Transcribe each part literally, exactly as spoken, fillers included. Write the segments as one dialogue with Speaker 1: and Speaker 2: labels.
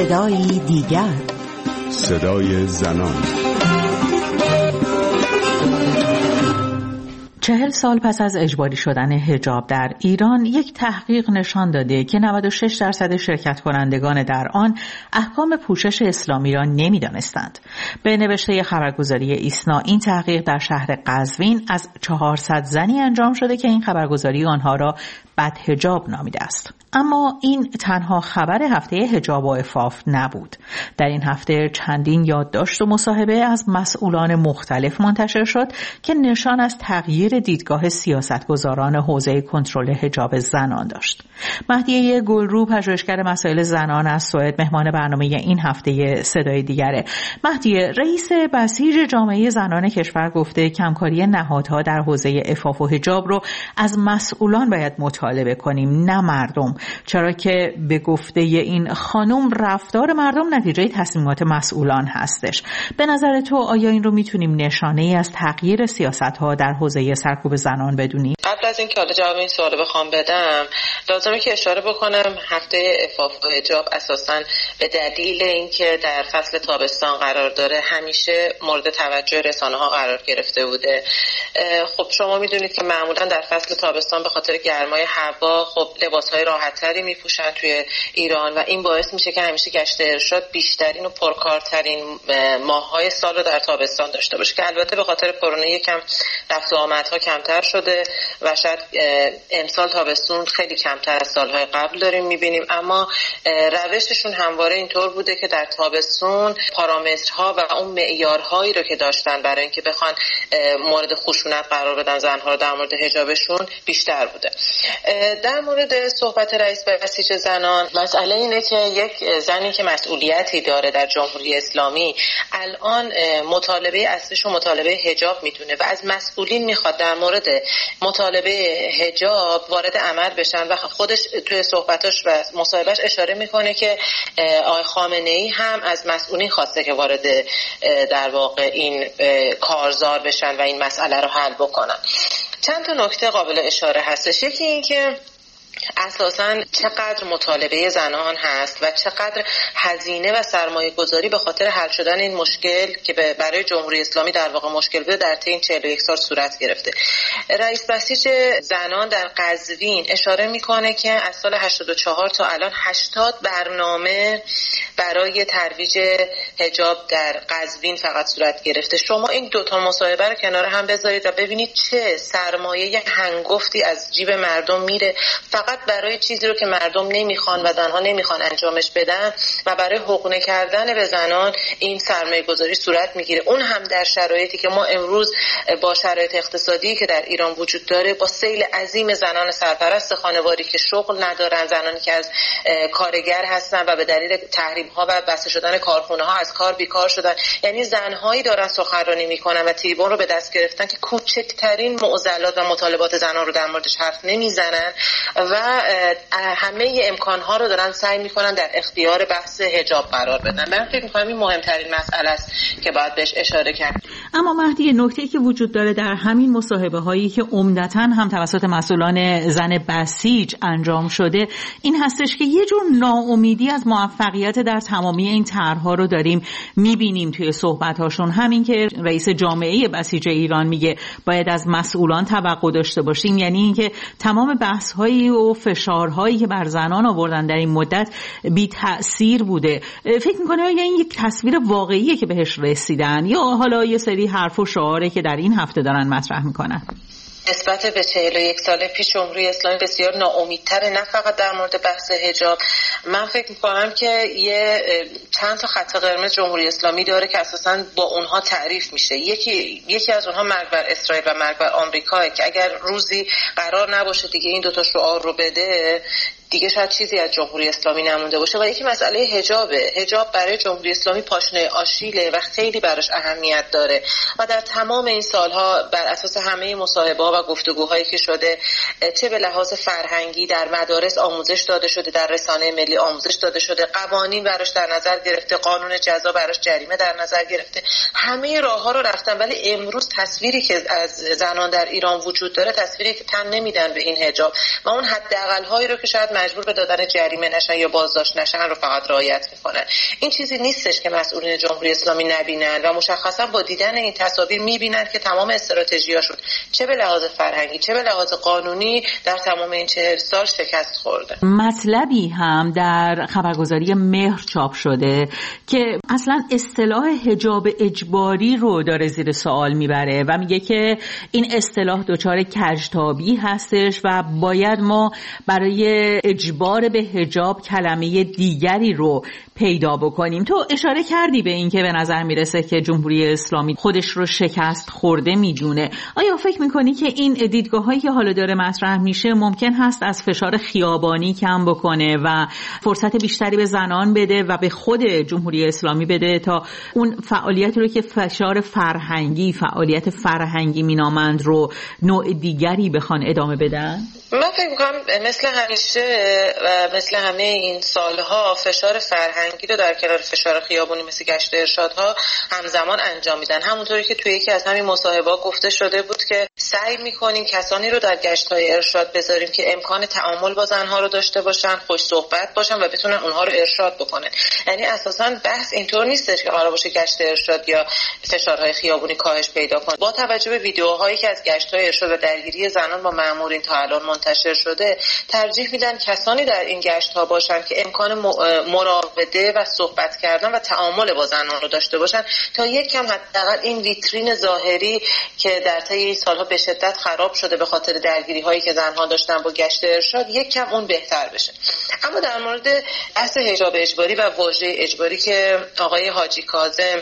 Speaker 1: صدایی دیگر،
Speaker 2: صدای زنان.
Speaker 3: چهل سال پس از اجباری شدن حجاب در ایران، یک تحقیق نشان داده که نود و شش درصد شرکت کنندگان در آن احکام پوشش اسلامی را نمی‌دانستند. به نوشته خبرگزاری ایسنا، این تحقیق در شهر قزوین از چهارصد زنی انجام شده که این خبرگزاری آنها را بدحجاب نامیده است. اما این تنها خبر هفته حجاب و عفاف نبود. در این هفته چندین یادداشت و مصاحبه از مسئولان مختلف منتشر شد که نشان از تغییر دیدگاه سیاستگزاران حوزه کنترل حجاب زنان داشت. مهدیه گلرو، پژوهشگر مسائل زنان از سوئد، مهمان برنامه این هفته صدای دیگره. مهدیه، رئیس بسیج جامعه زنان کشور گفته کمکاری نهادها در حوزه عفاف و حجاب رو از مسئولان باید مطالبه کنیم، نه مردم. چرا که به گفته این خانم رفتار مردم نتیجه تصمیمات مسئولان هستش. به نظر تو آیا این رو میتونیم نشانه‌ای از تغییر سیاست‌ها در حوزه سرکوب زنان بدونیم؟
Speaker 4: قبل از اینکه حالا جواب این سوال بخوام بدم، لازمه که اشاره بکنم هفته عفاف و حجاب اساساً به دلیل اینکه در فصل تابستان قرار داره همیشه مورد توجه رسانه‌ها قرار گرفته بوده. خب شما میدونید که معمولاً در فصل تابستان به خاطر گرمای هوا خب لباس‌های راحت‌تری میپوشن توی ایران و این باعث میشه که همیشه گشت ارشاد بیشترین و پرکارترین ماه‌های سال رو در تابستان داشته باشه که البته به خاطر کرونا یکم رفت و آمدها کمتر شده و شاید امسال تابستون خیلی کمتر از سالهای قبل داریم میبینیم، اما روششون همواره اینطور بوده که در تابستون پارامترها و اون معیارهایی رو که داشتن برای اینکه بخوان مورد خشونت قرار بدن زنها رو در مورد حجابشون بیشتر بوده. در مورد صحبت رئیس بسیج زنان، مسئله اینه که یک زنی که مسئولیتی داره در جمهوری اسلامی الان مطالبه اصلیش و مطالبه حجاب میتونه و از مسئولین میخواد در مورد مطالبه حجاب وارد عمل بشن و خودش توی صحبتاش و مصاحبهش اشاره میکنه که آقای خامنه‌ای هم از مسئولین خواسته که وارد در واقع این کارزار بشن و این مسئله رو حل بکنن. چند تا نکته قابل اشاره هستش. یکی این که اساساً چقدر مطالبه زنان هست و چقدر هزینه و سرمایه گذاری به خاطر حل شدن این مشکل که برای جمهوری اسلامی در واقع مشکل بوده در طی این چهل و یک سال صورت گرفته. رئیس بسیج زنان در قزوین اشاره میکنه که از سال هشتاد و چهار تا الان هشتاد برنامه برای ترویج حجاب در قزوین فقط صورت گرفته. شما این دوتا مصاحبه رو کنار هم بذارید و ببینید چه سرمایه هنگفتی از جیب مردم میره فقط برای چیزی رو که مردم نمیخوان و زنها نمیخوان انجامش بدن و برای حقنه کردن به زنان این سرمایه گذاری صورت میگیره. اون هم در شرایطی که ما امروز با شرایط اقتصادی که در ایران وجود داره، با سیل عظیم زنان سرپرست خانواری که شغل ندارن، زنانی که از کارگر هستن و به دلیل تحریم ها و بسته شدن کارخونه ها از کار بیکار شدن، یعنی زنهایی دارن سخنرانی میکنن و تریبون رو به دست گرفتن که کوچکترین معضلات و مطالبات زنان رو در موردش حرف نمیزنن و همه امکانها رو دارن سعی میکنن در اختیار بحث حجاب قرار بدن. من فکر میکنم این مهمترین مسئله است که باید بهش اشاره کرد.
Speaker 3: اما مهدی، نکته‌ای که وجود داره در همین مصاحبه هایی که عمدتاً هم توسط مسئولان زن بسیج انجام شده این هستش که یه جور ناامیدی از موفقیت در تمامی این طرح‌ها رو داریم میبینیم توی صحبت‌هاشون. همین که رئیس جامعه بسیج ایران میگه باید از مسئولان توقع داشته باشیم، یعنی اینکه تمام بحث‌هایی و فشارهایی که بر زنان آوردن در این مدت بی تأثیر بوده. فکر می‌کنه آیا این یک تصویر واقعیه که بهش رسیدن یا حالا یه سری حرف و شعاره که در این هفته دارن مطرح میکنن؟
Speaker 4: نسبت به چهل و یک سال پیش جمهوری اسلامی بسیار ناامیدتره، نه فقط در مورد بحث حجاب. من فکر میکنم که یه چند تا خط قرمز جمهوری اسلامی داره که اساساً با اونها تعریف میشه. یکی یکی از اونها مرگ بر اسرائیل و مرگ بر آمریکا که اگر روزی قرار نباشه دیگه این دوتا شعار رو بده دیگه شاید چیزی از جمهوری اسلامی نمونده باشه. و یکی مسئله حجابه. حجاب برای جمهوری اسلامی پاشنه آشیله و خیلی براش اهمیت داره و در تمام این سالها بر اساس همه مصاحبه‌ها و گفتگوهایی که شده، چه به لحاظ فرهنگی در مدارس آموزش داده شده، در رسانه ملی آموزش داده شده، قوانین براش در نظر گرفته، قانون جزا براش جریمه در نظر گرفته، همه راه‌ها رو رفتن، ولی امروز تصویری که از زنان در ایران وجود داره تصویری که تن نمیدن به این حجاب و اون حداقل‌هایی رو که شاید مجبور به دادن جریمه نشن یا بازداشت نشن رو فقط رعایت میکنن. این چیزی نیستش که مسئولین جمهوری اسلامی نبینن و مشخصا با دیدن این تصاویر میبینن که تمام استراتژیاشون چه به لحاظ فرهنگی چه به لحاظ قانونی در تمام این چهل سال شکست خورده.
Speaker 3: مطلبی هم در خبرگزاری مهر چاپ شده که اصلا اصطلاح حجاب اجباری رو داره زیر سوال میبره و میگه که این اصطلاح دچار کجتابی هستش و باید ما برای اجبار به حجاب کلمه دیگری رو پیدا بکنیم. تو اشاره کردی به این که به نظر میرسه که جمهوری اسلامی خودش رو شکست خورده میدونه. آیا فکر میکنی که این دیدگاه هایی که حالا داره مطرح میشه ممکن هست از فشار خیابانی کم بکنه و فرصت بیشتری به زنان بده و به خود جمهوری اسلامی بده تا اون فعالیتی رو که فشار فرهنگی فعالیت فرهنگی مینامند رو نوع دیگری بخوان ادامه بدن؟
Speaker 4: من فکر میکنم مثل همیشه و مثل همه این سالها فشار فرهنگی رو در کنار فشار خیابونی مثل گشت ارشادها همزمان انجام میدن. همونطوری که توی یکی از همین مصاحبه‌ها گفته شده بود که سعی میکنیم کسانی رو در گشت‌های ارشاد بذاریم که امکان تعامل با زنها رو داشته باشن، خوش صحبت باشن و بتونن اونها رو ارشاد بکنن. یعنی اساساً بحث اینطور نیستش که قرار باشه گشت ارشاد یا فشارهای خیابونی کاهش پیدا کنه. با توجه به ویدیوهایی که از گشت‌های ارشاد و درگیری زنان با مأمورین تا الان منتشر شده، ترجیح میدن کسانی در این گشت‌ها باشن که امکان مراوده و صحبت کردن و تعامل با زنان رو داشته باشن تا یک کم حداقل این ویترین ظاهری که در طی این سالها به شدت خراب شده به خاطر درگیری‌هایی که زنها داشتن با گشت ارشاد یک کم اون بهتر بشه. اما در مورد بحث حجاب اجباری و واژه اجباری که آقای حاجی کاظم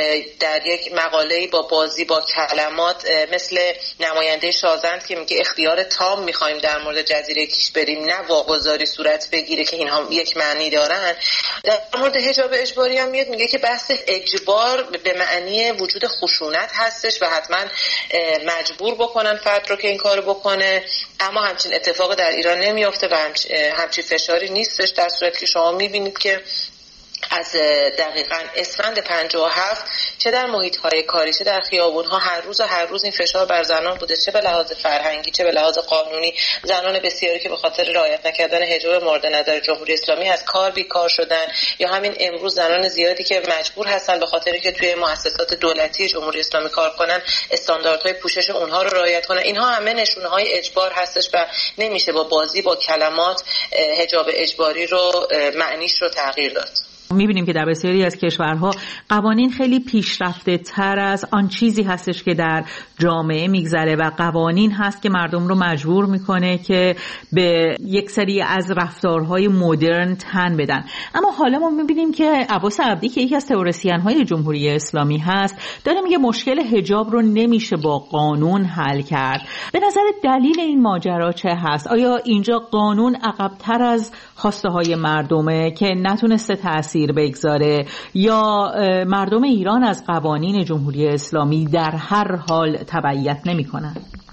Speaker 4: در یک مقاله‌ای با بازی با کلمات مثل نماینده شازند که میگه اختیار تام می‌خوایم در مورد جزیره کیش بریم نه واگذاری صورت بگیره که اینها یک معنی دارن، در مورد حجاب اجباری هم میاد میگه که بحث اجبار به معنی وجود خشونت هستش و حتما مجبور بکنن فرد رو که این کارو بکنه، اما همچین اتفاق در ایران نمیافته و همچین فشاری نیستش، در صورتی که شما میبینید که از دقیقاً اسفند پنجاه و هفت چه در محیط‌های کاری چه در خیابون‌ها هر روز و هر روز این فشار بر زنان بوده، چه به لحاظ فرهنگی چه به لحاظ قانونی. زنان بسیاری که به خاطر رعایت نکردن حجاب مورد نظر جمهوری اسلامی از کار بیکار شدن، یا همین امروز زنان زیادی که مجبور هستن به خاطر که توی مؤسسات دولتی جمهوری اسلامی کار کنن استانداردهای پوشش اونها رو رعایت کنن. اینها همه نشونه‌های اجبار هستش و نمیشه با بازی با کلمات حجاب اجباری رو معنیش رو تغییر داد.
Speaker 3: می‌بینیم که در بسیاری از کشورها قوانین خیلی پیشرفته تر از آن چیزی هستش که در جامعه میگذره و قوانین هست که مردم رو مجبور میکنه که به یک سری از رفتارهای مدرن تن بدن. اما حالا ما می‌بینیم که عباس عبدی که یکی از تئوریسین‌های جمهوری اسلامی هست داره میگه مشکل حجاب رو نمیشه با قانون حل کرد. به نظر دلیل این ماجرا چه هست؟ آیا اینجا قانون عقب‌تر از خواسته های مردمه که نتونسته تأثیر بگذاره یا مردم ایران از قوانین جمهوری اسلامی در هر حال تبعیت نمی کنن؟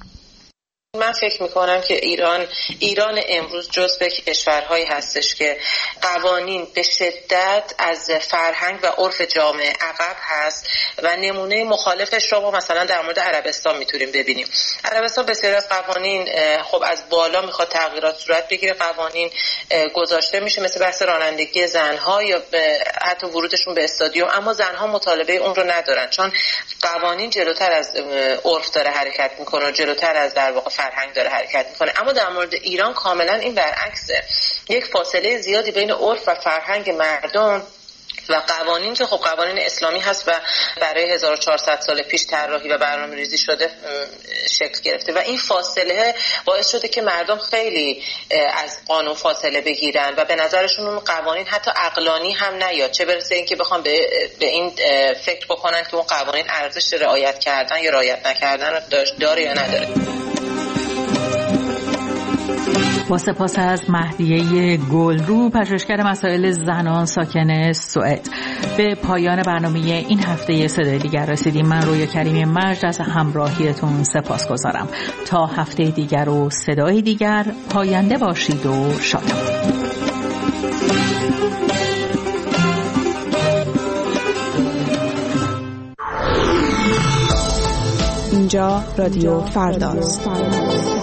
Speaker 4: من فکر میکنم که ایران ایران امروز جزو کشورهایی هستش که قوانین به شدت از فرهنگ و عرف جامعه عقب هست و نمونه مخالفش رو ما مثلا در مورد عربستان میتونیم ببینیم. عربستان بسیاری از قوانین خب از بالا میخواد تغییرات صورت بگیره، قوانین گذاشته میشه مثل بحث رانندگی زنها یا حتی ورودشون به استادیوم، اما زنها مطالبه اون رو ندارن چون قوانین جلوتر از عرف داره حرکت میکنه و جلوتر از در واقع فرهنگ داره حرکت میکنه. اما در مورد ایران کاملا این برعکسه، یک فاصله زیادی بین عرف و فرهنگ مردم و قوانین که خب قوانین اسلامی هست و برای هزار و چهارصد سال پیش طراحی و برنامه‌ریزی شده شکل گرفته و این فاصله باعث شده که مردم خیلی از قانون فاصله بگیرن و به نظرشون اون قوانین حتی عقلانی هم نیاد، چه برسه اینکه بخوام به, به این فکر بکنن که اون قوانین ارزش رعایت کردن یا رعایت نکردن داره یا نداره.
Speaker 3: با سپاس از مهدیه گلرو، پژوهشگر مسائل زنان ساکن سوئد. به پایان برنامه این هفته صدای دیگر رسیدیم. من رویا کریمی مجد از همراهیتون سپاس گذارم. تا هفته دیگر و صدای دیگر، پاینده باشید و شاد.
Speaker 1: اینجا رادیو فرداست.